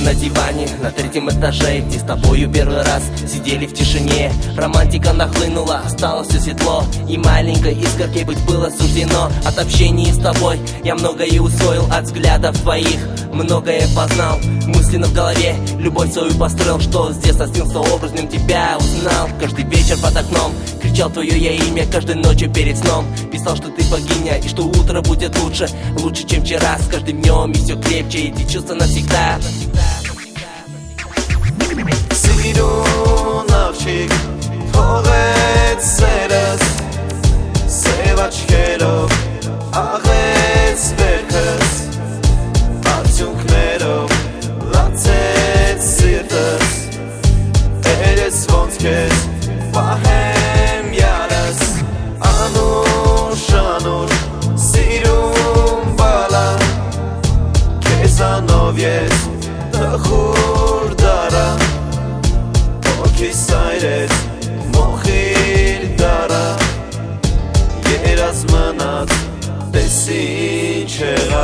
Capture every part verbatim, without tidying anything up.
на диване на третьем этаже, где с тобою первый раз сидели в тишине. Романтика нахлынула, стало все светло, и маленькой искоркой быть было суждено. От общения с тобой я многое усвоил, от взглядов твоих многое познал. Мысленно в голове любовь свою построил, что с детства снился образом, тебя узнал. Каждый вечер под окном кричал твое я имя, каждой ночью перед сном писал, что ты богиня и что утро будет лучше, лучше, чем вчера. С каждым днем и все крепче, эти чувства навсегда. Սիրունավչիկ թողեց սերս սևաչքերով աղեց վերքս արդյունքներով լացեց սիրտս երես ոնց քեզ պահեմ յարս անուշ անուշ սիրուն բալա քեզանով ես տխուր դարա Kisayret mohir dara Yeraz manat desin çera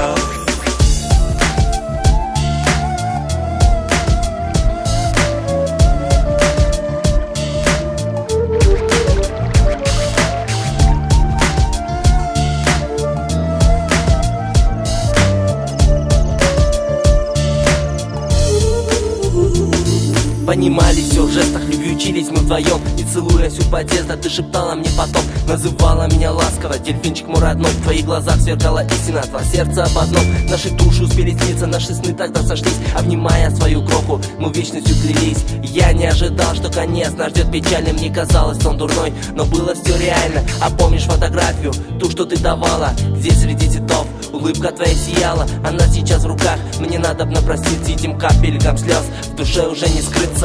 Понимали все в жестах, любви учились мы вдвоем. И целуясь у подъезда, ты шептала мне потом, называла меня ласково, дельфинчик мой родной. В твоих глазах сверкала истина, два сердца об одном. Наши души успели сниться, наши сны тогда сошлись. Обнимая свою кроху, мы вечностью клялись. Я не ожидал, что конец нас ждет печальным. Мне казалось, сон дурной, но было все реально. А помнишь фотографию, ту, что ты давала? Здесь среди цветов улыбка твоя сияла. Она сейчас в руках, мне надо бы напроститься этим капелькам слез. В душе уже не скрыться.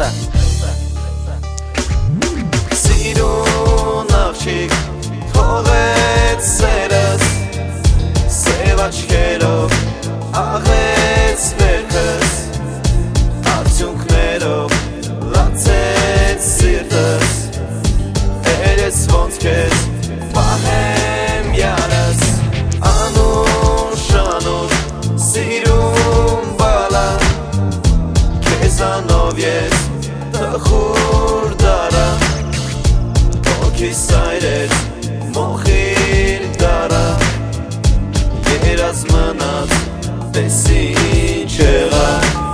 Սիրունավչիկ թողեց սերս սևաչքերով աղեց վերքս արդյունքներով լացեց սիրտս երես ոնց քեզ պահեմ յարս անուշ անուշ սիրուն բալա քեզանով ես տխուր դարա Kisayret mohir dara Yeraz manat desin çera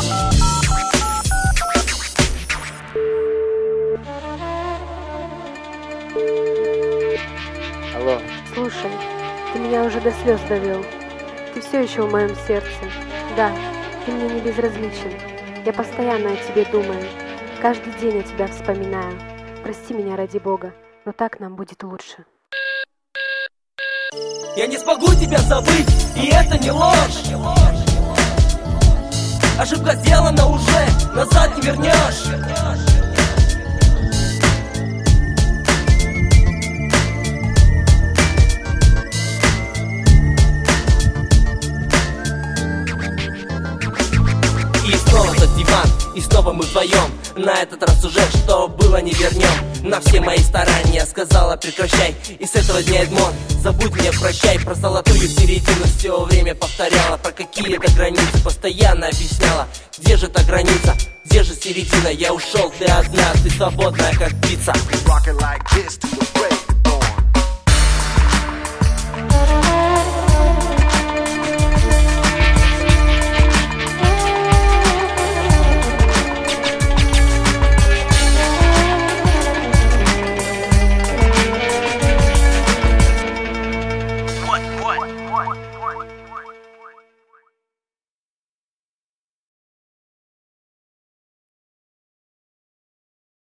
Алло. Слушай, ты меня уже до слез довел. Ты все еще в моем сердце. Да, ты мне не безразличен. Я постоянно о тебе думаю. Каждый день о тебя вспоминаю. Прости меня ради Бога, но так нам будет лучше. Я не смогу тебя забыть, и это не ложь. Ошибка сделана уже, назад не вернешь. И снова тот диван, и снова мы вдвоем. На этот раз уже что было не вернем. На все мои старания сказала прекращай. И с этого дня, Эдмон, забудь меня, прощай. Про золотую середину все время повторяла. Про какие-то границы постоянно объясняла. Где же та граница, где же середина? Я ушел, ты одна, ты свободная как птица.